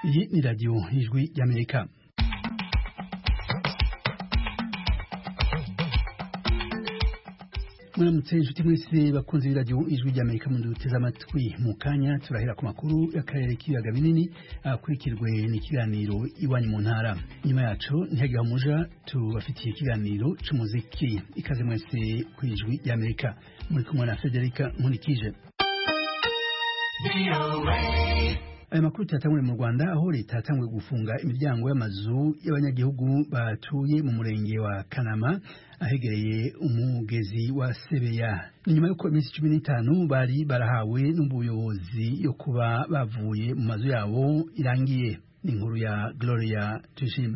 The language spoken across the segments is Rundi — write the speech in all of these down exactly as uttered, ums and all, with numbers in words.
Iyi ni radio Ijwi y'Amerika. Muramutse inshuti mwese bakunze b'iradio Ijwi y'Amerika mu duteze amatwi mu kanya turahera ku makuru y'akarere k'ibiyaga binini akurikirwe n'ikiganiro iwanyu mu ntara. Nyuma yacu ntihagira umuja tubafitiye ikiganiro c'umuziki. Ikaze mwese ku Ijwi y'Amerika. Muri kumwe na Federica Nkulikije. Aya makuru cyatangwe mu Rwanda aho leta yatangwe gufunga imiryango y'amazu y'abanyagihugu batuye mu murenge wa Kanama ahegereye umugezi wa Sebeya. Nyuma y'uko iminsi cumi n'itanu bari barahawe n'ubuyobozi yo kuba bavuye mu mazu yabo irangiye. Ni inkuru ya Gloria Tushime.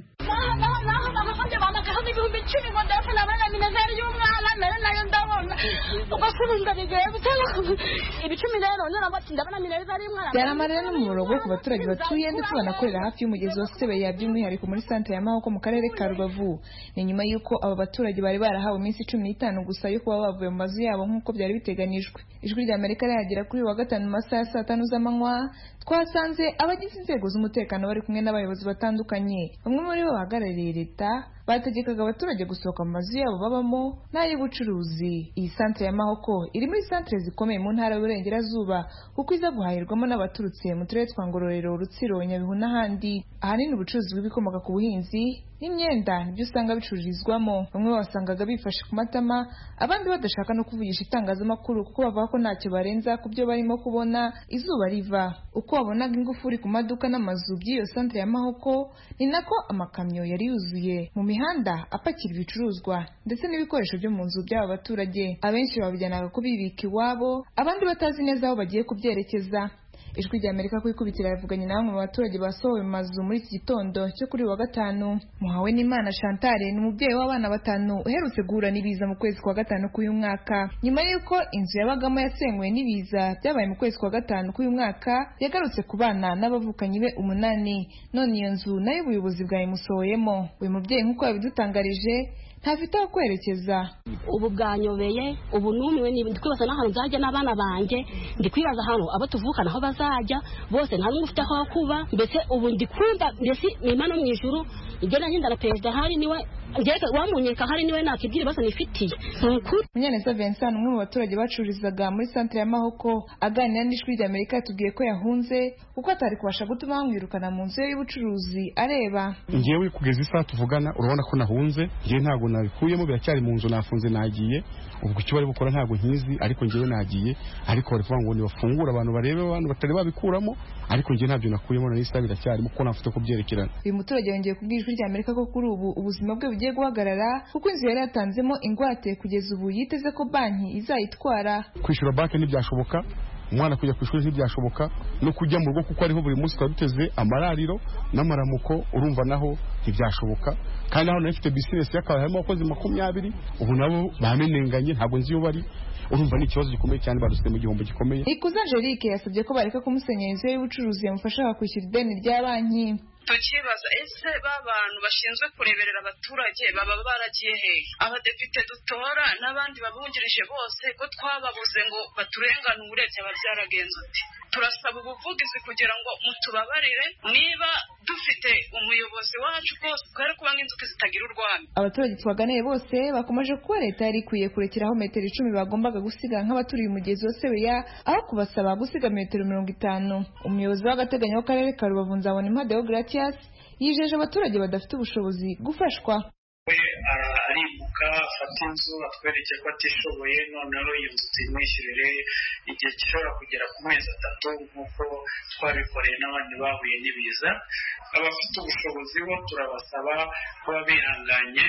Yaramarira n'umurongo ku baturage batuye ndetse banakorera hafi y'umugezi wa Sebeya by'umwihariko muri centre ya Mahoko mu karere ka Rubavu. Ni nyuma y'uko aba baturage bari barahawe iminsi cumi n'itanu gusa yo kuba bavuye mu mazu yabo nk'uko byari biteganijwe. Ijwi ry'Amerika rihagera kuri wa gatanu mu masaha ya saa tanu z'amanywa twasanze abagize inzego z'umutekano bari kumwe n'abayobozi batandukanye. Bamwe muri bo bahagarariye leta bategekaga abaturage gusohoka mu mazu yabo babamo n'ay'ubucuruzi. Iyi centre ya Mahoko iri muri centre zikomeye mu ntara y'Uburengerazuba kuko iza guhahirwamo n'abaturutse mu turere twa Ngororero, Rutsiro, Nyabihu n'ahandi. Ahanini ubucuruzi bw'ibikomoka ku buhinzi n'imyenda nibyo usanga bicururizwamo. Bamwe basangaga bifashe ku matama, abandi badashaka no kuvugisha itangazamakuru kuko bavuga ko ntacyo barenza ku byo barimo kubona izuba riva. Uko wabonaga ingufuri ku maduka n'amazu by'iyo centre ya Mahoko, ni nako amakamyo yari yuzuye mu mihanda apakira ibicuruzwa ndetse n'ibikoresho byo mu nzu by'aba baturage. Abenshi babijyanaga kubibika iwabo, abandi batazi neza aho bagiye kubyerekeza. Ijwi ry'Amerika kwikubitira yavuganye na bamwe mu baturage basohowe mu mazu muri iki gitondo cyo kuri wa gatanu. Muhawe n'Imana Chantal ni umubyeyi w'abana batanu uherutse guhura n'ibiza mu kwezi kwa gatanu k'uyu mwaka. Nyuma y'uko inzu yabagamo yasenywe n'ibiza byabaye mu kwezi kwa gatanu k'uyu mwaka, yagarutse ku bana n'abavukanyi be umunani. None iyo nzu nayo ubuyobozi bwayimusohoyemo. Uyu mubyeyi nk'uko yabidutangarije ntafite aho kwerekeza. Ubu bwanyobeye, ubu numiwe ni ndikwibaza n'ahantu nzajya n'abana banjye, ndikwibaza hano abo tuvukana aho bazajya bose nta n'umwe ufite aho kuba. Mbese ubu ndikumva mbese n'Imana mu ijuru igena hindana perezida hari niwe ngeke wamunyeka hari niwe nakibwira basa nifitiye. Munyaneza Vincent umwe mu baturage bacururizaga muri centre ya Mahoko aganira n'Ijwi ry'Amerika yatubwiye ko yahunze kuko atari kubasha gutuma bamwirukana mu nzu y'ubucuruzi areba. Ngewe kugeza isa tuvugana urabona ko nahunze, ngiye ntago nabikuyemo biracyari mu nzu nafunze nagiye. Ubwo icyo bari bukora ntago nkizi ariko ngewe nagiye, ariko bari kuvuga ngo ni bafungura abantu barebe abantu batari babikuramo, ariko ngiye ntabyo nakuyemo na isa biracyari muko nafite ko byerekerana. Uyu muturage yongeye kubwira Ijwi ry'Amerika ko kuri ubu ubuzima bwe bugiye guhagarara kuko inzu yari yatanzemo ingwate kugeza ubu yiteze ko banki izayitwara. Kwishura banki ntibyashoboka, umwana kujya kwishuri ntibyashoboka, no kujya mu rugo kuko ariho buri munsi twabiteze amarariro n'amaramuko urumva naho ntibyashoboka. Kandi naho nafite business yakaba harimo abakozi makumyabiri ubu nabo bamenenganye ntabwo nzi yo bari. Urumva ni ikibazo gikomeye cyane barusite mu gihombo gikomeye. Ikuza Angelique yasabye ko bareka kumusenyera inzu y'ubucuruzi yamufasha kwishyura ideni rya banki. Tukibaza ese babantu bashinzwe kureberera abaturage baba baragiye hehe? Abadepite dutora n'abandi babungirije bose ko twababuze ngo baturengane uburebye ababyaragenze uti. Turasaba ubuvugizi kugira ngo mutubabarire niba dufite umuyobozi wacu rwose twari kuba nk'inzuki zitagira urwamo. Abaturage twaganiye bose bakomeje kuba leta yari ikwiye kurekeraho metero icumi bagombaga gusiga nk'abaturiye umugezi wa Sebeya aho kubasaba gusiga metero mirongo itanu. Umuyobozi w'agateganyo w'akarere ka Rubavu Nzabonimpa Deogratias yijeje abaturage badafite ubushobozi gufashwa. We aribuka afata inzu atwereke ko atishoboye, noneho iyo nzu tuyimwishyurire igihe gishobora kugera ku mezi atatu nk'uko twabikoreye n'abandi bahuye n'ibiza. Abafite ubushobozi bo turabasaba kuba bihanganye,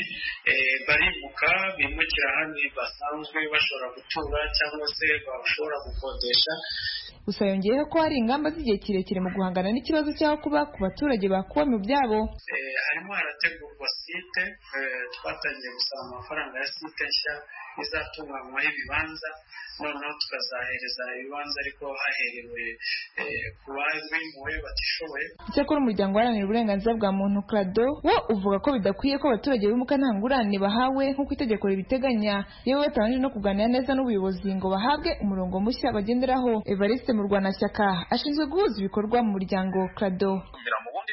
baribuka bimukira ahandi basanzwe bashobora gutura cyangwa se bashobora gukodesha. Gusa yongeyeho ko hari ingamba z'igihe kirekire mu guhangana n'ikibazo cy'aho kuba ku baturage bakuwe mu byabo. Harimo harategurwa site, twatangiye gusaba amafaranga ya site nshya izatunganywaho ibibanza, noneho tukazahereza ibibanza ariko haherewe ku babimuwe batishoboye. Icyakora umuryango uharanira uburenganzira bwa muntu Crado wo uvuga ko bidakwiye ko abaturage bimuka nta ngurane bahawe nk'uko itegeko ribiteganya, yewe batabanje no kuganira neza n'ubuyobozi ngo bahabwe umurongo mushya bagenderaho. Evariste Murwanashyaka ashinzwe guhuza ibikorwa mu muryango Crado.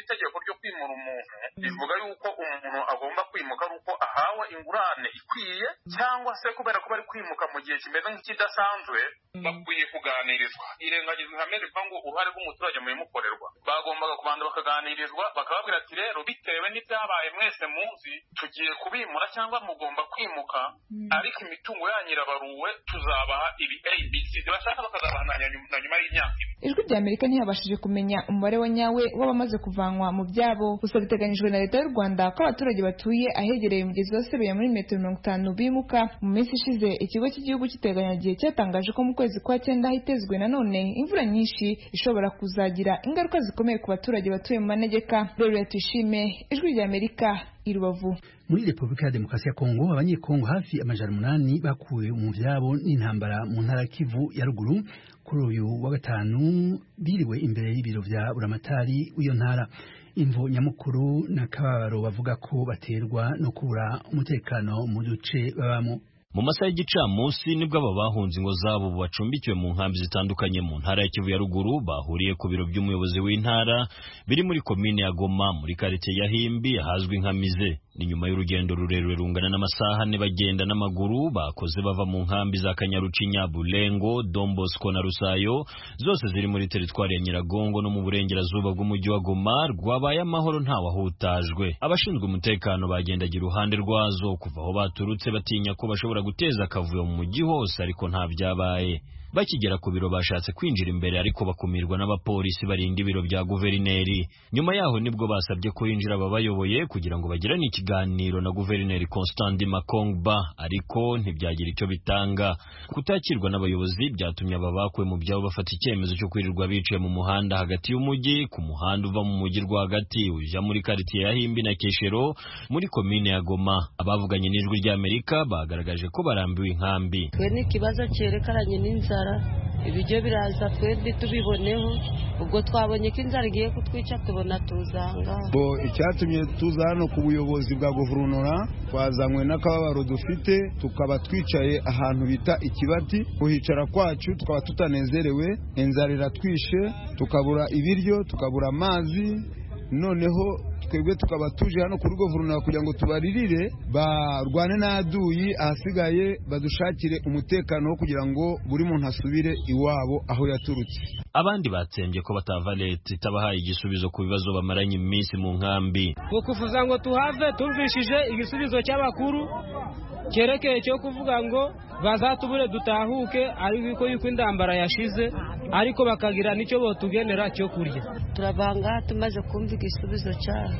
kwimura umuntu bivuga yuko umuntu agomba kwimuka ari uko ahawe ingurane ikwiye, cyangwa se kubera ko bari kwimuka mu gihe kimeze nk'ikidasanzwe bakwiye kuganirizwa. Irengagizwa ihame rivuga ngo uruhare rw'umuturage mu bimukorerwa. Bagombaga kubanza bakaganirizwa bakababwira ati rero bitewe n'ibyabaye mwese muzi tugiye kubimura cyangwa mugomba kwimuka, ariko imitungo yanyu irabaruwe, tuzabaha ibi A B C bashaka bakazabaha na nyuma y'imyaka. Ijwi rya Amerika ntiyabashije kumenya umubare wa nyawe w'abamaze kuvanwa mu byabo, gusa biteganyijwe na leta y'u Rwanda ko abaturage batuye ahegereye umugezi wa Sebeya muri metero mirongo itanu bimuka. Mu minsi ishize ikigo cy'igihugu cy'iteganyagihe cyatangaje ko mu kwezi kwa cyenda hitezwe nanone imvura nyinshi ishobora kuzagira ingaruka zikomeye ku baturage batuye mu manegeka. Rero tuyishime, Ijwi rya Amerika, i Rubavu. Muri Repubulika ya Demokarasi ya Kongo, abanyekongo hafi amajana umunani bakuwe mu vyabo n'intambara mu ntara Kivu ya ruguru kuri uyu wa gatanu, biriwe imbere y'ibiro vya buramatari w'iyo ntara. Imvo nyamukuru na kababaro bavuga ko baterwa no kubura umutekano mu duce babamo. Mu masaha y'igicamunsi nibwo aba bahunze ingo zabo bacumbikiwe mu nkambi zitandukanye mu ntara ya Kivu ya ruguru bahuriye ku biro by'umuyobozi w'intara biri muri komine ya Goma muri quartier ya Himbi ahazwi nka Mize. Ni nyuma y'urugendo rurerure rungana n'amasaha ane bagenda n'amaguru bakoze bava mu nkambi za Kanyarucinya, Bulengo, Dombosko na Rusayo, zose ziri muri teritwari ya Nyiragongo no mu burengerazuba bw'umujyi wa Goma. Rwabaye amahoro ntawahutajwe. Abashinzwe umutekano bagendagira uruhande rwazo kuva aho baturutse batinya ko bashobora guteza akavuyo mu mujyi hose, ariko nta byabaye. Bakigera ku biro bashatse kwinjira imbere ariko bakumirwa n'abapolisi barinda ibiro bya guverineri. Nyuma yaho nibwo basabye ko yinjira ababayoboye kugira ngo bagirane ikiganiro na guverineri Constant Makongba, ariko ntibyagira icyo bitanga. Kutakirwa n'abayobozi byatumye aba bakuwe mu byabo bafata icyemezo cyo kwirirwa biciye mu muhanda hagati y'umujyi, ku muhanda uva mu mujyi rwagati uja muri quartier ya Himbi na Keshero muri komine ya Goma. Abavuganye n'Ijwi rya Amerika bagaragaje ko barambiwe inkambi. Twe ni kibazo cyerekaranye n'inzara, ibijyo biraza twebwe tubiboneho, ubwo twabonye ko inzara igiye kutwica tubona tuzanga. Bo icyatumye tuza hano ku buyobozi bwa guverinoma twazanywe n'akababaro dufite, tukaba twicaye ahantu bita Ikibati. Kuhicara kwacu tukaba tutanezerewe, inzara iratwishe, tukabura ibiryo, tukabura amazi, noneho twebwe tukaba tuje hano kuri guverinoma kugira ngo tubaririre barwane n'aduyi, ahasigaye badushakire umutekano wo kugira ngo buri muntu asubire iwabo aho yaturutse. Abandi batsembye ko batava leta itabahaye igisubizo ku bibazo bamaranye iminsi mu nkambi. Kufuza ngo tuhave tumvishije igisubizo cy'abakuru cyerekeye cyo kuvuga ngo bazatubure dutahuke, ariko yuko indambara yashize, ariko bakagira nicyo botugenera cyo kurya. Turabanga tumaze kumva igisubizo cyabo.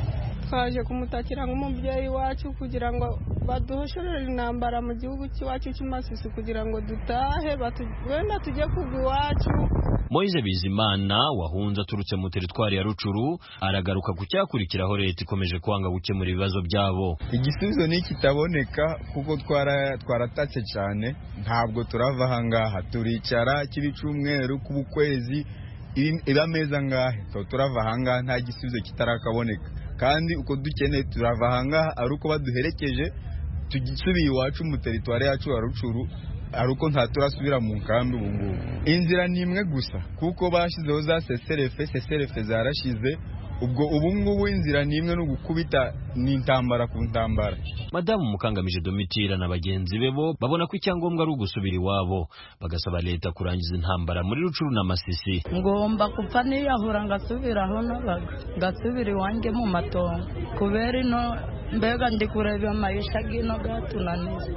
Twaje kumutakira nk'umubyeyi wacu kugira ngo baduhoshorere intambara mu gihugu cyacu cy'Amasisi kugira ngo dutahe wenda tujye kugwa iwacu. Moise Bizimana wahunze aturutse mu teritwari ya Rucuru aragaruka ku cyakurikiraho leta ikomeje kwanga gukemura ibibazo byabo. Igisubizo ni kitaboneka kuko twara twaratatse cyane, ntabwo turava hangaha, turicara kiri cyumweru ku kwezi ibameza ngahe, so turava hangaha nta gisubizo kitarakaboneka, kandi uko dukeneye turava hangaha ari uko baduherekeje tugisubiye iwacu mu teritwari yacu ya Rucuru, aruko nta turasubira mu nkambi. Ubu ngubu inzira ni imwe gusa kuko bashizeho za seserefe seserefe zarashize, ubwo ubu ngubu inzira ni imwe no gukubita n'intambara ku ntambara. Madamu Mukangamije Domitira na bagenzi be bo babona ko icyangombwa ari ugusubira iwabo, bagasaba leta kurangiza intambara muri Rucuru na Masisi. Ngomba kupfa niyahura ngasubiraho nabaga ngasubira iwanjye mu matongo, kubera ino mbega ndi kureba amayisha gino gatunaniza,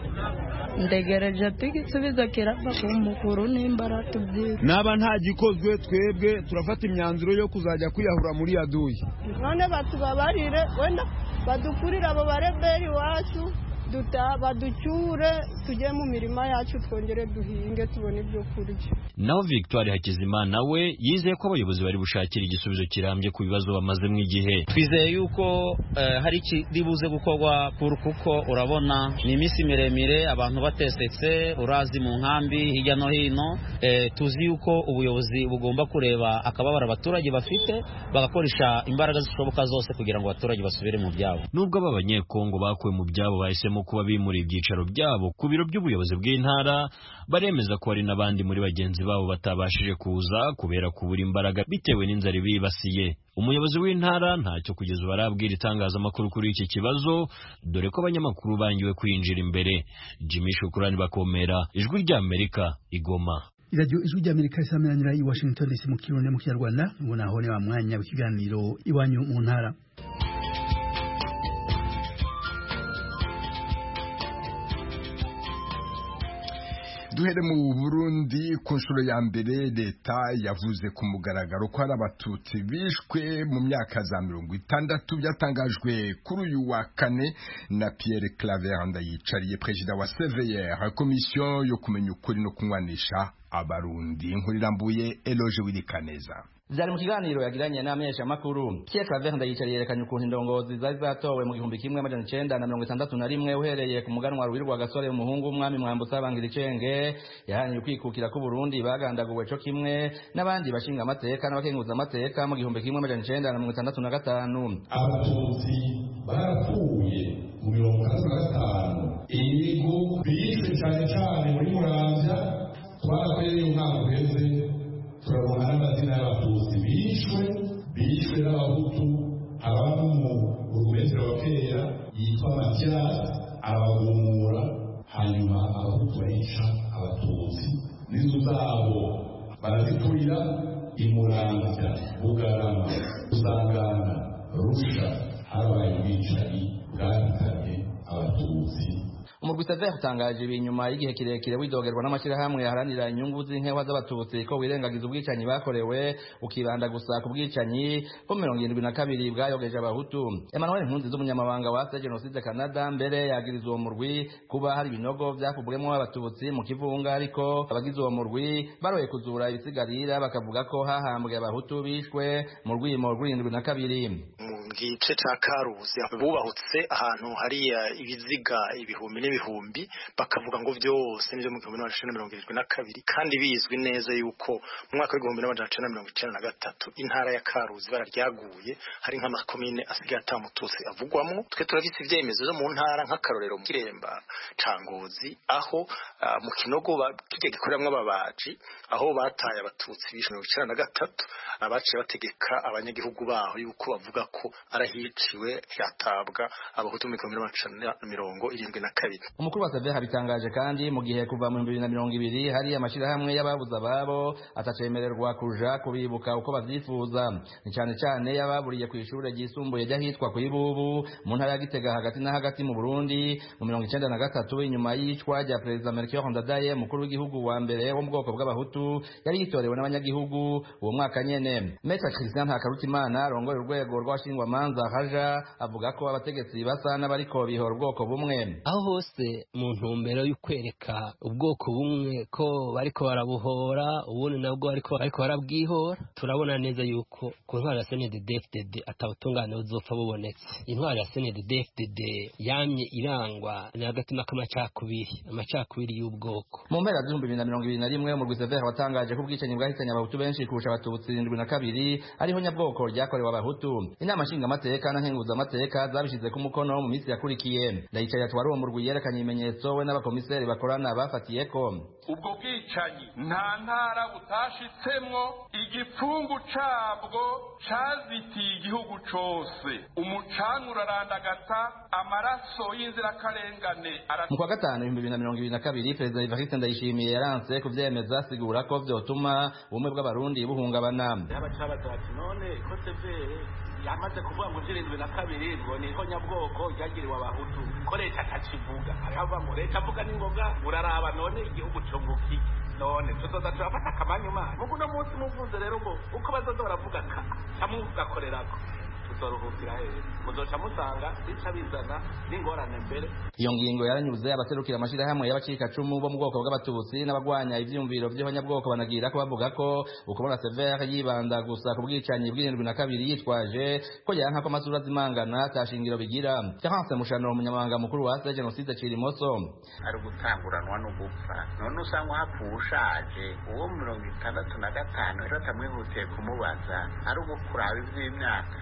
ndegereje tigisubizo kirava ku mukuru n'imbara tubyira. Naba nta gikozwe twebwe turafata imyanzuro yo kuzajya kwiyahura muri yaduye. None batubabarire, wenda badukurira abo bareberi wacu, duta baducyure tujye mu mirima yacu twongere duhinge tubone ibyo kurya. Naho Victoire Hakizimana we yizeye ko abayobozi bari bushakira igisubizo kirambye ku bibazo bamaze mu igihe. Twizeye yuko uh, hari kiribuze gukorwa kuko urabona ni iminsi miremire abantu batesetse, urazi mu nkambi hirya no hino. Uh, tuzi yuko ubuyobozi bugomba kureba akababara abaturage bafite bagakoresha imbaraga zishoboka zose kugira ngo abaturage basubire mu byabo. Nubwo aba banyekongo bakuwe mu byabo bahisemo bahitamo kuba bimura ibyicaro byabo ku biro by'ubuyobozi bw'intara baremeza ko hari n'abandi muri bagenzi babo batabashije kuza kubera kubura imbaraga bitewe n'inzara ibibasiye. Umuyobozi w'intara ntacyo kugeza ubu arabwira itangazamakuru kuri iki kibazo, dore ko abanyamakuru bangiwe kwinjira imbere. Jimmy Shukrani Bakomera, Ijwi ry'Amerika, Igoma. Radio Ijwi ry'Amerika isameranira i Washington D C mu Kirundi mu Kinyarwanda, ubona aho ne wa mwanya w'ikiganiro iwanyu mu ntara. Duhere mu Burundi, ku nshuro ya mbere leta yavuze ku mugaragaro ko hari abatutsi bishwe mu myaka za mirongo itandatu. Byatangajwe kuri uyu wa kane na Pierre Claver Ndayicariye, perezida wa C V R, komisiyo yo kumenya ukuri no kunywanisha abarundi. Inkuru irambuye, Eloge Wirikaneza. Vyari mu kiganiro yagiranye n'amenyesha makuru. Pierre Claver Ndayicariye yerekanye ukuntu indongozi zari zatowe mu gihumbi kimwe amajana icenda na mirongo itandatu na rimwe uhereye ku muganwa Ruwirwa Gasore umuhungu w'umwami Mwambutsa Bangiricenge yahanye kwikukira ku Burundi bagandaguwe co kimwe n'abandi bashinga amateka n'abakenguza amateka mu gihumbi kimwe amajana icenda na mirongo itandatu na gatanu. Abatutsi barapfuye mu mirongo itandatu na gatanu. Ibigo bishwe cyane cyane muri Muramvya twarakoreye umwaka uheze, turabona n'amazina y'abatutsi bishwe bishwe n'abahutu. Ababa mu burugumesitiri wa kera yitwa Matiyasi arabagumura, hanyuma abahutu bahica abatutsi n'inzu zabo baraziturira. Imuramvya, Bugarama, Usangana, Rusha harabaye ubwicanyi bwahitanye abatutsi. Umurwi Sever utangaje ibinyuma y'igihe kirekire widogerwa n'amashyirahamwe yaharanira inyungu z'inkewa z'abatutsi ko wirengagiza ubwicanyi bakorewe ukibanda gusa ku bwicanyi bwo mirongo irindwi na kabiri bwayogeje abahutu. Emmanuel Nkunziza umunyamabanga wa Jenoside Canada mbere yagiriza uwo murwi kuba hari ibinogo byakubwemo abatutsi mu kivunga, ariko abagize uwo murwi baroye kuzura ibisigarira bakavuga ko hahambwe abahutu bishwe mu rwimo rw'irindwi na kabiri. Mu gice ca Karuzi bubahutse ahantu hari ibiziga ibihumbi n'ibihumbi, bakavuga ngo vyose nivyo mu gihumbi n'amajana mirongo irindwi na kabiri, kandi bizwi neza yuko mu mwaka w'igihumbi n'amajana mirongo icenda na gatatu intara ya Karuzi bararyaguye, hari nk'amakomine asigaye ata mututsi avugwamwo. Twe turafise ivyemezo vyo mu ntara nk'akarorero mu Kiremba ca Ngozi, aho uh, mu Kinogo kije gikoreramwo ababaji, aho bataye abatutsi bishwe mirongo icenda na gatatu, abaciye bategeka abanyagihugu baho yuko bavuga ko arahiciwe yatabwa abahutu mu gihumbi n'amajana mirongo irindwi na kabiri. Umukuru wa Sever habitangaje kandi mu gihe kuva mu bibiri na mirongo ibiri hari amashirahamwe y'ababuza ababo atacemererwa kuja kubibuka uko bavyifuza, ni cyane cyane yababuriye ku ishure ryisumbuye ryahitwa ku Ibubu mu ntara ya Gitega hagati na hagati mu Burundi mu mirongo icenda na gatatu, inyuma y'icwa rya Perezida Melchior Ndadaye umukuru w'igihugu wa mbere wo mu bwoko bw'abahutu yari yitorewe n'abanyagihugu uwo mwaka nyene. Maître Christian Ntakarutimana arongoye urwego rw'abashingwamanza haja avuga ko abategetsi basa n'abariko bihora ubwoko bumwe. Aho hose mu ntumbero y'ukwereka ubwoko bumwe ko bariko barabuhora, ubundi nabwo bariko bariko barabwihora. Turabona neza yuko ku ntwaro ya C N D D F D D atawutungane uzopfa bubonetse. Intwaro ya C N D D F D D yamye irangwa n'agatima k'amacakubiri, amacakubiri y'ubwoko. Mu mpera z'ibihumbi bibiri na mirongo ibiri na rimwe umurwi Sever watangaje ko ubwicanyi bwahitanye abahutu benshi kurusha abatutsi irindwi na kabiri ariho nyabwoko ryakorewe abahutu. Inama nshingamateka na nkenguzamateka zabishize ku mukono mu minsi yakurikiye. Ndayicariye atwara uwo murwi yerekanye ibimenyetso we n'abakomiseri bakorana bafatiyeko. Ubwo bwicanyi nta ntara butashitsemwo, igipfungu cabwo cazitiye igihugu cose, umucanga urarandagata, amaraso y'inzirakarengane. Mu kwa gatanu ibihumbi bibiri na mirongo ibiri na kabiri Perezida Evariste Ndayishimiye yaranse kuvyemeza, asigura ko vyotuma ubumwe bw'abarundi buhungabana. None ko Sever yamaze kuvuga ngo irindwi na kabiri ngo niho nyabwoko ryagiriwe abahutu, ko leta atakivuga, arava ngo leta avuga n'ingoga uraraba, none igihugu cunguki, none tuzoza turafata akamanyuma mugu no munsi muvuze rero ngo uko bazoza baravuga ka camugakorerako tuzoruhukira hehe, muzoca musanga bica bizana n'ingorane mbere. Iyo ngingo yaranyuze abaserukira amashirahamwe y'abacikacumu bo mu bwoko bw'abatutsi n'abagwanya ivyumviro vy'abanyabwoko banagira ko bavuga ko ukubona Sever yibanda gusa ku bwicanyi bw'irindwi na kabiri yitwaje ko yanka ko amasura zimangana atashingiro bigira. Terence Mushano umunyamabanga mukuru wa Jenoside Cirimoso ari gutanguranwa no gupfa, none usanga hapfushaje uwo mirongo itandatu na gatanu rero tamwihutiye kumubaza ari ugukuraba ivy'imyaka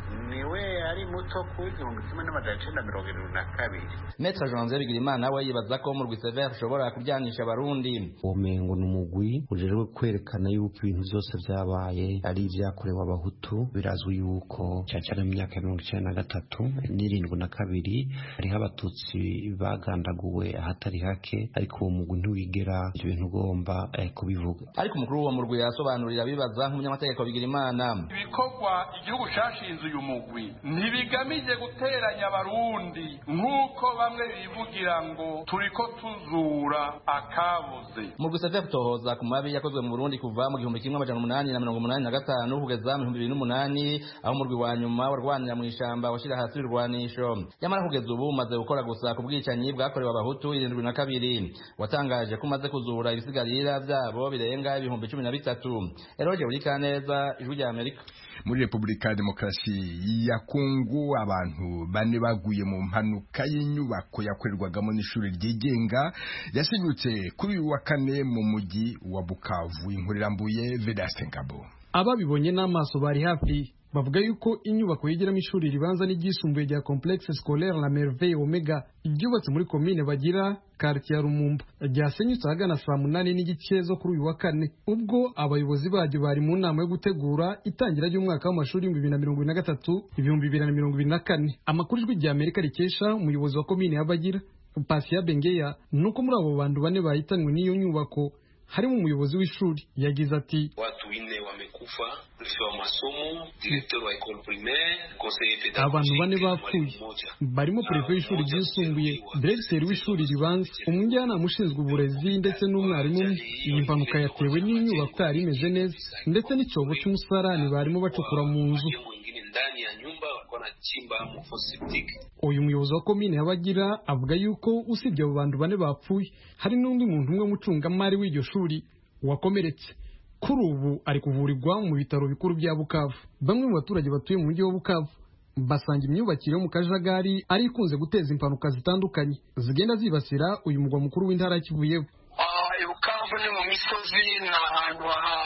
niwe ari muto ku igihumbi kimwe n'amajana icenda mirongo irindwi na kabiri. Maître Janvier Bigirimana we yibaza ko mu Rwisevere ushobora kuryanisha abarundi. Umengo n'umugwi ujejwe kwerekana yuko ibintu byose byabaye ari ibyakorewe abahutu. Birazwi yuko cyane mu myaka ya mirongo icenda na gatatu n'irindwi na kabiri hariho abatutsi bagandaguwe ahatari hake, ariko uwo mugwi ntiwigera ibyo bintu ugomba eh, kubivuga. Ariko umukuru wa murwi yasobanurira bibaza nk'umunyamategeko Bigirimana. Ibikorwa igihugu cyashinze uyu mugwi ntibigamije guteranya abarundi nk'uko bamwe bivugira ngo turiko tuzura akabuze. Mu Rwisevere kutohoza ku mabi yakozwe mu Burundi kuva mu gihumbi kimwe amajana umunani na mirongo umunani na gatanu kugeza mu bihumbi bibiri n'umunani, aho umurwi wa nyuma warwanira mu ishamba washira hasi urwanisho. Yamara kugeza ubu umaze gukora gusa ku bwicanyi bwakorewe abahutu irindwi na kabiri. Watangaje ko umaze kuzura ibisigarira byabo birenga ibihumbi cumi na bitatu. Eroge Burikaneza, Ijwi rya Amerika. Muri Republika ya Demokarasi ya Kongo abantu bane baguye mu mpanuka y'inyubako yakorerwagamo n'ishuri ryigenga yasinyutse kuri uyu wa kane mu mujyi wa Bukavu. Inkurirambuye Vedaste Ngabo. Ababibonye n'amaso bari hafi bavuga yuko inyubako yigiramo ishuri ribanza n'igisumbuye rya Complexe Scolaire La Merveille Omega iryubatse muri komine bagira quartier ya Rumumba ryasenyutse ahagana saa munani n'igice zo kuri uyu wa kane, ubwo abayobozi baryo bari mu nama yo gutegura itangira ry'umwaka w'amashuri ibihumbi bibiri na mirongo ibiri na gatatu ibihumbi bibiri na mirongo ibiri na kane. Amakuru Ijwi rya Amerika rikesha umuyobozi wa komine ya Bagira Pasia Bengeya nuko muri abo bantu bane bahitanwe n'iyo nyubako harimo umuyobozi w'ishuri. Yagize ati watu wine wamekufa, mfisa wa masomo, directeur wa école primaire, conseiller pédagogique. Abantu bane bapfuye barimo prefet w'ishuri ryisumbuye, directeur w'ishuri ribanza, umujyanama ushinzwe uburezi ndetse n'umwarimu. Iyi mpanuka yatewe n'inyubako itari imeze neza ndetse n'icyobo cy'umusarani barimo bacukura mu nzu. Ndani ya nyumba walikuwa wanachimba mfositiki. Uyu muyobozi wa komine y'Abagira avuga yuko usibye abo bantu bane bapfuye hari n'undi muntu umwe mucungamari w'iryo shuri wakomeretse. Kuri ubu ari kuvurirwa mu bitaro bikuru bya Bukavu. Bamwe mu baturage batuye mu mujyi wa Bukavu basanga imyubakire yo mu kajagari ari ikunze guteza impanuka zitandukanye zigenda zibasira uyu mugwa mukuru w'intara ya Kivu y'Epfo. Ah, Bukavu ni mu misozi na ahantu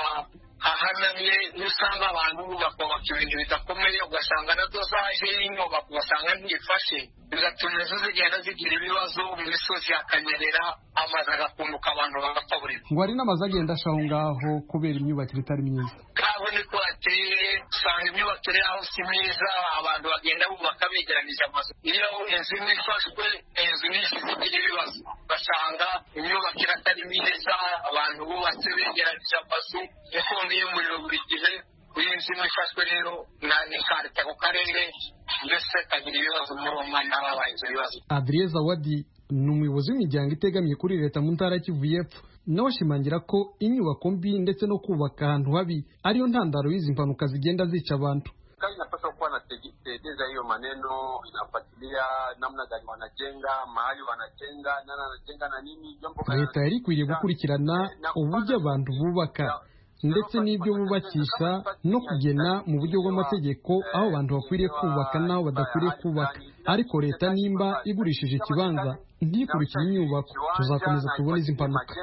ahanamye usanga abantu bakubaka ibintu bidakomeye, ugasanga nazo zaje inyubako ugasanga ntifashe, bigatuma nazo zigenda zigira ibibazo mu misozi akanyerera, amazi agakunduka abantu bagapfa buri. Ngo hari n'amazu agenda ashaho ngaho kubera imyubakire itari myiza. Kabo niko ateye, usanga imyubakire yaho si myiza, abantu bagenda bubaka begeranije amazu. Iyo inzu imwe ifashwe, inzu nyinshi zigira ibibazo, ugasanga imyubakire atari myiza, abantu bubatse begeranije amazu, ifungiye umuriro buri gihe. Iyi nzu imwe ifashwe rero ni karita ku karere, mbese kagira ibibazo muri uwo mwanya habaye ibyo bibazo. Adrien Zawadi ni umuyobozi w'imiryango itegamiye kuri leta mu ntara ya Kivu y'Epfo, nawe ashimangira ko inyubako mbi ndetse no kubaka ahantu habi ariyo ntandaro y'izi mpanuka zigenda zica abantu. Serikali inapaswa kuwa na tekeleza hiyo maneno, inafuatilia namna gani wanajenga, mahali wanajenga, nani anajenga na nini, jambo gani. Leta yari ikwiriye gukurikirana uburyo abantu bubaka ndetse n'ibyo bubakisha no kugena mu buryo bw'amategeko aho abantu bakwiriye kubaka n'aho badakwiriye kubaka. Ariko leta nimba igurishije ikibanza ntikurikire inyubako, tuzakomeza tubona izi mpanuka.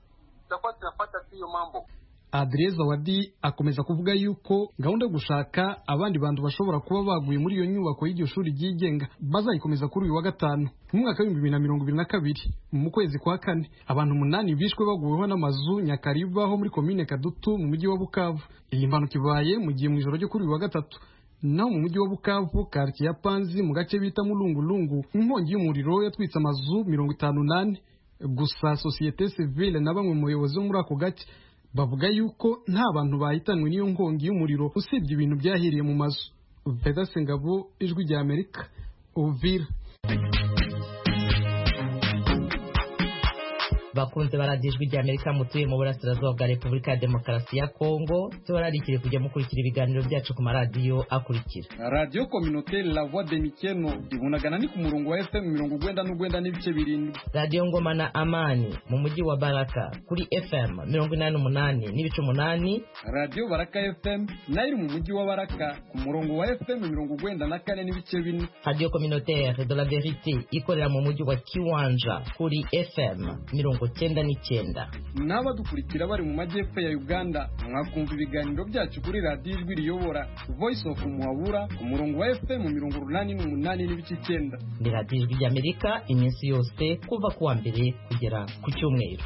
Adrien Zawadi akomeza kuvuga yuko gahunda yo gushaka abandi bantu bashobora kuba baguye muri iyo nyubako y'iryo shuri ryigenga bazayikomeza kuri uyu wa gatanu. Mu mwaka w'ibihumbi bibiri na mirongo ibiri na kabiri mu kwezi kwa kane abantu umunani bishwe baguweho n'amazu Nyakariba ho muri komine Kadutu mu mujyi wa Bukavu. Iyi mpanuka ibaye mu gihe mu ijoro ryo kuri uyu wa gatatu naho mu mujyi wa Bukavu quartier ya Panzi mu gace bita Mulungulungu inkongi y'umuriro yatwitse amazu mirongo itanu n'ane. Gusa societe civile na bamwe mu bayobozi muri ako gace bavuga yuko nta bantu bahitanwe n'iyo nkongi y'umuriro usibye ibintu byahiriye mu mazu. Vedaste Ngabo, Ijwi rya Amerika, Uvira. Bakunze baradijwe rya Amerika mutuye mu burasirazuba bwa Repubulika ya Demokarasi ya Kongo, tubararikire kujya mukurikira ibiganiro byacu ku maradiyo akurikira. Radio Communautaire La Voix de Mikeno ibunagana ni ku murongo wa F M mirongo ugwenda n'ugwenda n'ibice birindwi. Radio Ngoma na Amani mu mujyi wa Baraka kuri F M mirongo inani n'umunani n'ibice umunani. Radio Baraka F M nayo mu mujyi wa Baraka ku murongo wa F M mirongo ugwenda na kane n'ibice bine. Radio Communautaire de la Vérité ikorera mu mujyi wa Kiwanja kuri F M mirongo cyenda n'icyenda. N'abadukurikira bari mu majyepfo ya Uganda mwakumva ibiganiro byacu kuri radiyo ijwi riyobora Voice of Muhabura ku murongo wa F M mirongo urunani n'umunani n'ibice icyenda. Ni radiyo ijwi ry'Amerika iminsi yose kuva ku wa mbere kugera ku cyumweru.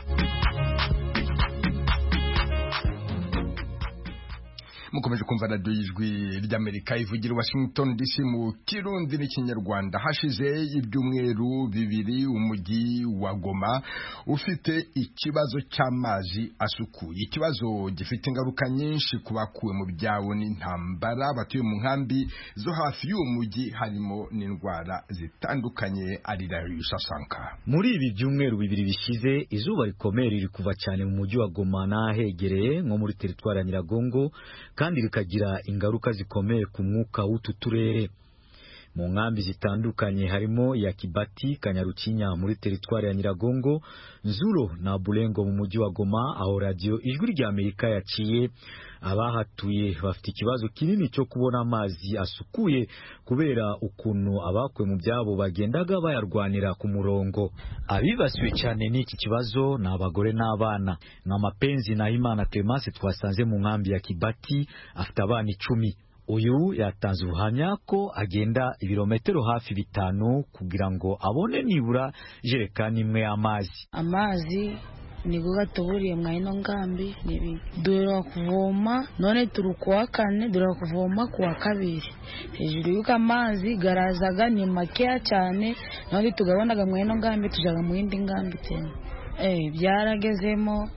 mukomeje kumva radiyo y'ijwi ry'Amerika ivugira Washington D C mu Kirundi n'ikinyarwanda. Hashize ibyumweru bibiri umujyi wa Goma ufite ikibazo cy'amazi asukuye, ikibazo gifite ingaruka nyinshi ku bakuwe mu byabo n'intambara batuye mu nkambi zo hafi y'uwo mujyi, harimo n'indwara zitandukanye. Arira Yusasanka. Muri ibi byumweru bibiri bishize izuba rikomeye riri kuva cyane mu mujyi wa Goma n'ahegereye nko muri teritwari ya Nyiragongo, kandi rikagira ingaruka zikomeye ku mwuka w'utu turere. Mu nkambi zitandukanye harimo ya Kibati, Kanyarukinya muri teritwari ya Nyiragongo, Nzuro na Bulengo mu mujyi wa Goma, aho radio ijwi ry'Amerika yaciye. Abahatuye bafite ikibazo kinini cyo kubona amazi asukuye kubera ukuntu abakwe mu byabo bagendaga bayarwanira ku murongo. Abibasiwe cyane n'iki kibazo ni abagore n'abana. Nka Mapenzi na Imana Clemence twasanze mu nkambi ya Kibati afite abana icumi. Uyu yatanze ubuhamya ko agenda ibirometero hafi bitanu kugira ngo abone nibura jerekani imwe y'amazi. Amazi nigo gatuburiye mwa ino ngambi nibi dore kuvoma none turukuwa kane dore kuvoma kuwa kabiri. Hejuru yuko amazi garazaga ni makeya cyane, none tugabonaga mwa ino ngambi tujaga mu yindi ngambi cyane. Eh byaragezemo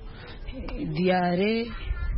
diare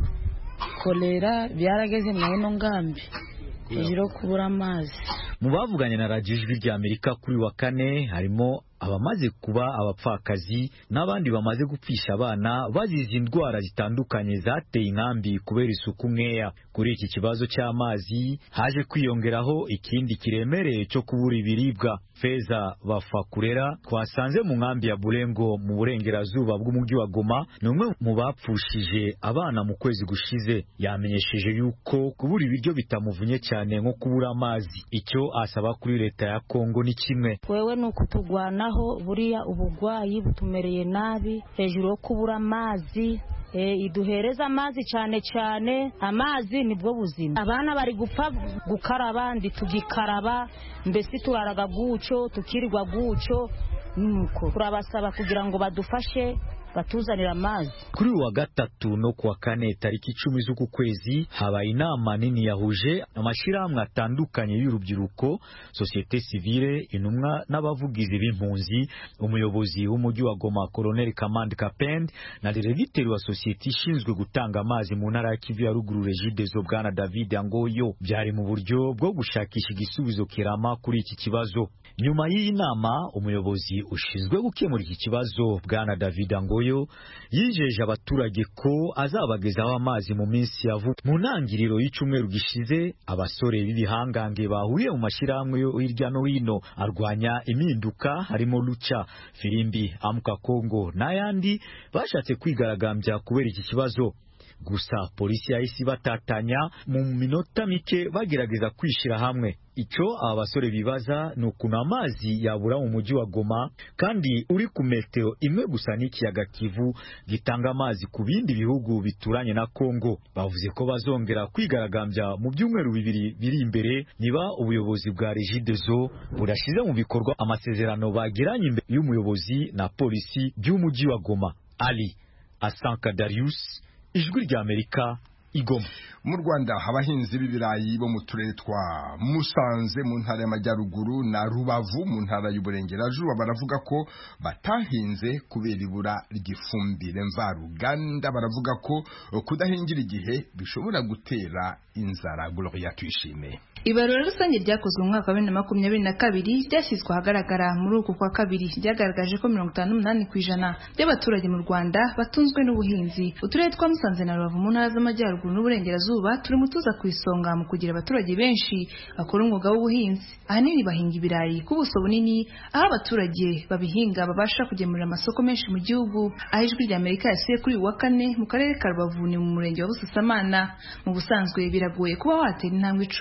kolera byarageze mwa ino ngambi hejuru kubura amazi. Mu bavuganye na radio ijwi ry'Amerika kuri wa kane harimo abamaze kuba abapfakazi n'abandi bamaze gupfisha abana bazize indwara zitandukanye zateye inkambi kubera isuku nkeya. Kuri iki kibazo cy'amazi haje kwiyongeraho ikindi kiremereye cyo kubura ibiribwa. Feza Bafakurera twasanze mu nkambi ya Bulengo mu burengerazuba bw'umujyi wa Goma ni umwe mu bapfushije abana mu kwezi gushize. Yamenyesheje yuko kubura ibiryo bitamuvunye cyane nko kubura amazi. Icyo asaba kuri leta ya Kongo ni kimwe. Wewe nuko tugwanaho buriya ubugwayi butumereye nabi hejuru yo kubura amazi. E, iduhereza amazi cyane cyane, amazi nibwo buzima. Abana bari gupfa gukaraba ndi tugikaraba, mbese turaraga guco tukirirwa guco. Nuko turabasaba kugira ngo badufashe batuzanira amazi. Kuri wa gatatu no kuwa kane tariki icumi z'uku kwezi habaye inama nini yahuje amashirahamwe atandukanye y'urubyiruko, societe civile, intumwa n'abavugizi b'impunzi, umuyobozi w'umujyi wa Goma Colonel Kamandi Kapend na diregiteri wa societe ishinzwe gutanga amazi mu ntara ya Kivu ya ruguru Regideso Bwana David Angoyo. Byari mu buryo bwo gushakisha igisubizo kirama kuri iki kibazo. Nyuma y'iyi nama umuyobozi ushinzwe gukemura iki kibazo Bwana David Angoyo yijeje abaturage ko azabagezaho amazi mu minsi ya vuba. Mu ntangiriro y'icumweru gishize abasore b'ibihangange bahuriye mu mashyirahamwe yo hirya no hino arwanya impinduka harimo Lucha, Firimbi, Amka Kongo n'ayandi bashatse kwigaragambya kubera iki kibazo. Gusa polisi yahise batatanya mu minota mike bagerageza kwishira hamwe. Icyo aba basore bibaza ni ukuntu amazi yabura mu mujyi wa Goma kandi uri ku metero imwe gusa n'ikiyaga Kivu gitanga amazi ku bindi bihugu bituranye na Kongo. Bavuze ko bazongera kwigaragambya mu byumweru bibiri biri imbere niba ubuyobozi bwa Regideso burashize mu bikorwa amasezerano bagiranye imbere y'umuyobozi na polisi by'umujyi wa Goma. Ali Asanka Darius, Ijwi ry'Amerika, Igoma. Mu Rwanda abahinzi b'ibirayi bo mu turere twa Musanze mu ntara y'Amajyaruguru na Rubavu mu ntara y'Uburengerazuba baravuga ko batahinze kubera ibura ry'ifumbire mvaruganda. Baravuga ko kudahingira igihe bishobora gutera inzara. Gloria Tuyishime. Ibarura rusange ryakozwe mu mwaka wa bibiri na makumyabiri na kabiri ryashyizwe ahagaragara muri uku kwa kabiri ryagaragaje ko mirongo itanu n'umunani ku ijana by'abaturage mu Rwanda batunzwe n'ubuhinzi. Uturere twa Musanze na Rubavu mu ntara z'Amajyaruguru n'Uburengerazuba turi mu tuza ku isonga mu kugira abaturage benshi bakora umwuga w'ubuhinzi. Ahanini bahinga ibirayi ku buso bunini, aho abaturage babihinga babasha kugemurira amasoko menshi mu gihugu. Aho Ijwi ry'Amerika yasuye kuri uyu wa kane mu karere ka Rubavu ni mu murenge wa Busasamana. Mu busanzwe biragoye kuba watera intambwe icumi utari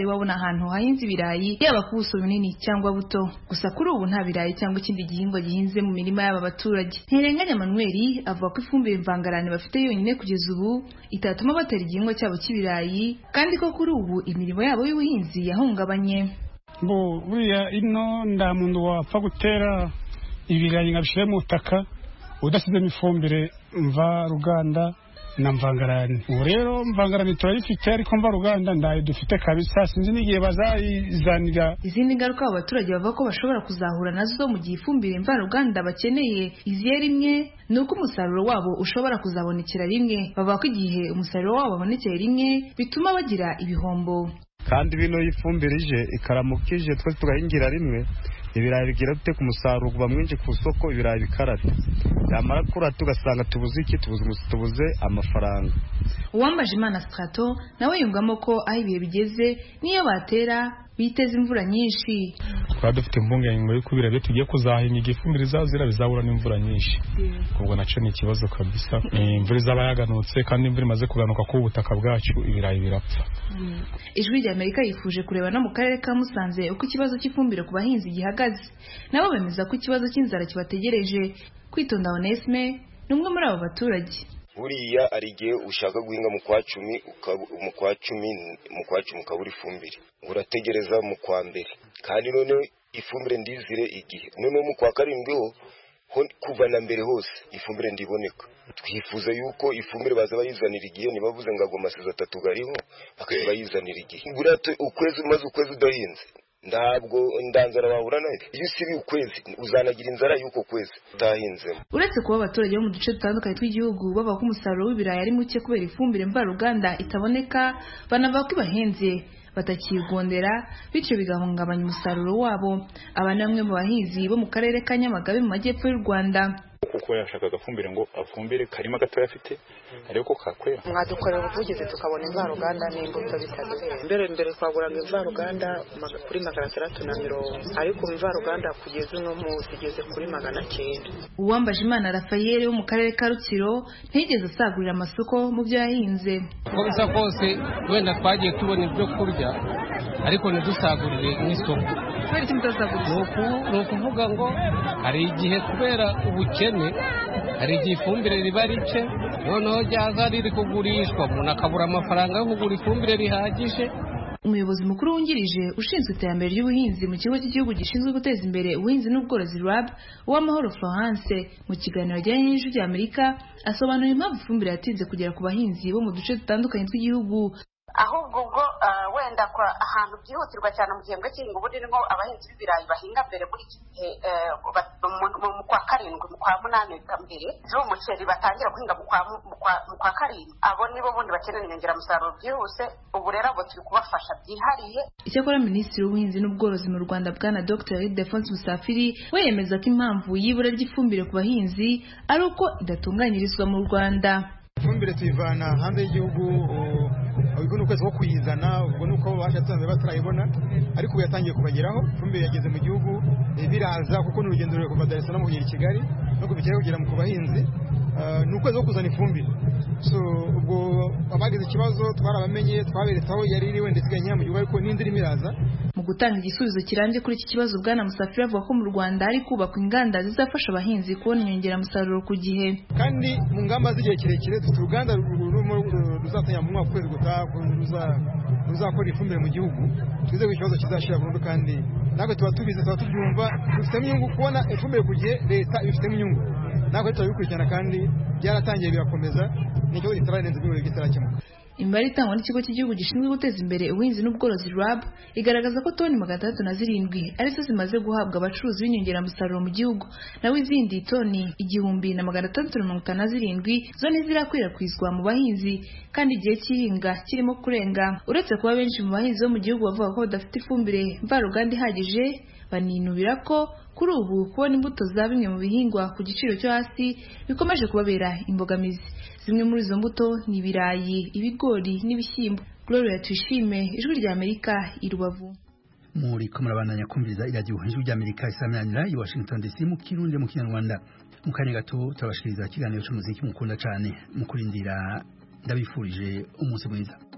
batari babona ahantu hahinze ibirayi yaba ku buso bunini cyangwa buto. Gusa kuri ubu nta birayi cyangwa ikindi gihingwa gihinze mu mirima y'aba baturage. Ntirenganya Manuel avuga ko ifumbire mvangarane bafite yonyine kugeza ubu itatuma batera igihingwa cyabo cy'ibirayi kandi ko kuri ubu imirimo yabo y'ubuhinzi yahungabanye. Bo buriya ino nda muntu wapfa gutera ibirayi ngabishire mu butaka udasizemo ifumbire mva ruganda na mvangarane. Ubu rero mvangarane turayifite ariko mva ruganda ndayo dufite kabisa, sinzi n'igihe bazayizanira. Izindi ngaruka abaturage bavuga ko bashobora kuzahura nazo mu gihe ifumbire mva ruganda bakeneye iziye rimwe ni uko umusaruro wabo ushobora kuzabonekera rimwe. Bavuga ko igihe umusaruro wabo wabonekera rimwe bituma bagira ibihombo. Kandi bino ifumbire ije ikaramukije twese tugahingira rimwe ibirayi bigira dute ku musaruro kuva mwinshi ku soko ibirayi bikarata yamara kura tugasanga tubuze iki tubuze tubuze amafaranga. Uwambaje Imana Strato nawe yungamo ko aho ibihe bigeze niyo batera biteze imvura nyinshi. Kwa dufite impungenge yuko ibirayi tugiye kuzahinga igifumbire zazira bizabura n'imvura nyinshi. Ubwo naco ni ikibazo kabisa. Imvura izaba yaganutse kandi imvura imaze kuganuka ku butaka bwacu ibirayi birapfa. Ijwi rya Amerika yifuje kureba no mu karere ka Musanze uko ikibazo cy'ifumbire ku bahinzi gihagaze. Nabo bemeza ko ikibazo cy'inzara kibategereje. Kwitonda Onesme numwe muri abo baturage. Buriya ari igihe ushaka guhinga mu kwa cumi mu kwa cumi mu kwa cumi ukabura ifumbire urategereza mu kwa mbere kandi none ifumbire ndizire igihe none mu kwa karindwi ho kuva na mbere hose ifumbire ndiboneka. Twifuza yuko ifumbire baza bayizanira igihe nibavuze ngo agoma amasezo atatu gariho bakaza bayizanira igihe. Buriya ukwezi maze ukwezi udahinze ndabwo ndanzara bahura nayo. Iyo usibi ukwezi uzanagira inzara yuko kwezi utahinzemo. Uretse kuba abaturage bo mu duce dutandukanye tw'igihugu bavuga ko umusaruro w'ibirayi ari muke kubera ifumbire mvaruganda itaboneka, banavuga ko ibahenze batakigondera bityo bigahungabanya umusaruro wabo. Aba ni bamwe mu bahinzi bo mu karere ka Nyamagabe mu majyepfo y'u Rwanda. Kuko yashakaga fumbire ngo afumbire karima gato yafite ariko kakwera. Mwadukorera ubuvugizi tukabona imvaruganda n'imbuto bitaduhera. Mbere mbere twaguraga imvaruganda kuri magana atandatu na mirongo ariko imvaruganda kugeza uno munsi igeze kuri magana cyenda. Uwambaje Imana Rafael wo mu karere ka Rutsiro ntigeze asagurira amasoko mu byo yahinze. Ko bisa kose wenda twagiye tubona ibyo kurya ariko ntidusagurire n'isoko. Kweri kimutazagurira. Ni ukuvuga ngo hari igihe kubera ubukene hari igihe ifumbire riba rice noneho ryaza riri kugurishwa umuntu akabura amafaranga yo kugura ifumbire rihagije. Umuyobozi mukuru wungirije ushinzwe iterambere ry'ubuhinzi mu kigo cy'igihugu gishinzwe guteza imbere ubuhinzi n'ubworozi R A B Uwamahoro Florence mu kiganiro ajyanye n'Ijwi rya Amerika asobanura impamvu ifumbire yatinze kugera ku bahinzi bo mu duce dutandukanye tw'igihugu. Ahubwo ubwo wenda kwa ahantu byihutirwa cyane mu gihembwe cy'ingo buri nko abahinzi b'ibirayi bahinga mbere muri iki gihe mu kwa karindwi mu kwa munani mbere z'umuceri batangira guhinga mu kwa karindwi abo nibo bundi bakenera inyongeramusaruro byihuse. Ubu rero abo turi kubafasha byihariye. Icyakora Minisitiri w'Ubuhinzi n'Ubworozi mu Rwanda Bwana Doctor Ildefonse Musafiri we yemeza ko impamvu y'ibura ry'ifumbire ku bahinzi ari uko idatunganyirizwa mu Rwanda. Ifumbire tuyivana hanze y'igihugu ubwo nuko zo kuyizana ubwo nuko bashatse batarayibona ariko ubu yatangiye kubageraho. Ifumbire yageze mu gihugu biraza kuko n'urugendo rwo kuva Dar es Salaam kugera i Kigali no kubikira kugera mu kubahinzi nuko zo kuzana ifumbire. So ubwo abagize ikibazo twarabamenye twaberetse aho yari iri wenda isiganye mu gihugu ariko n'indi miraza. Mu gutanga igisubizo kirambye kuri iki kibazo Bwana Musafiri avuga ko mu Rwanda hari kubakwa inganda zizafasha abahinzi kubona inyongeramusaruro ku gihe. Kandi mu ngamba z'igihe kirekire dufite uruganda ruzatanya mu mwaka kwezi gutaha ruzakora ifumbire mu gihugu. Twizeye ko ikibazo kizashira burundu kandi natwe tuba tubizi tuba tubyumva dufitemo inyungu kubona ifumbire ku gihe leta ibifitemo inyungu natwe turabikurikirana kandi byaratangiye birakomeza n'ikibazo kitararenze ibyo bitarakemuka. Imibare itangwa n'ikigo cy'igihugu gishinzwe guteza imbere ubuhinzi n'ubworozi R A B igaragaza ko toni magana atandatu na zirindwi arizo zimaze guhabwa abacuruzi b'inyongeramusaruro mu gihugu, naho izindi toni igihumbi na magana atandatu na mirongo itanu na zirindwi zo ntizirakwirakwizwa mu bahinzi kandi igihe cy'ihinga kirimo kurenga. Uretse kuba benshi mu bahinzi bo mu gihugu bavuga ko badafite ifumbire mvaruganda ihagije, baninubira ko kuri ubu kubona imbuto za bimwe mu bihingwa ku giciro cyo hasi bikomeje kubabera imbogamizi. Zimwe muri izo mbuto ni ibirayi, ibigori n'ibishyimbo. Gloria Tuyishime, Ijwi rya Amerika, i Rubavu. Muri ko murabandanya kumviriza iradiyo Ijwi rya Amerika isamanira i Washington D C mu Kirundi mu Kinyarwanda. Mu kanya gato turabashikiriza ikiganiro cy'umuziki mukunda cyane mu kurindira ndabifurije umunsi mwiza.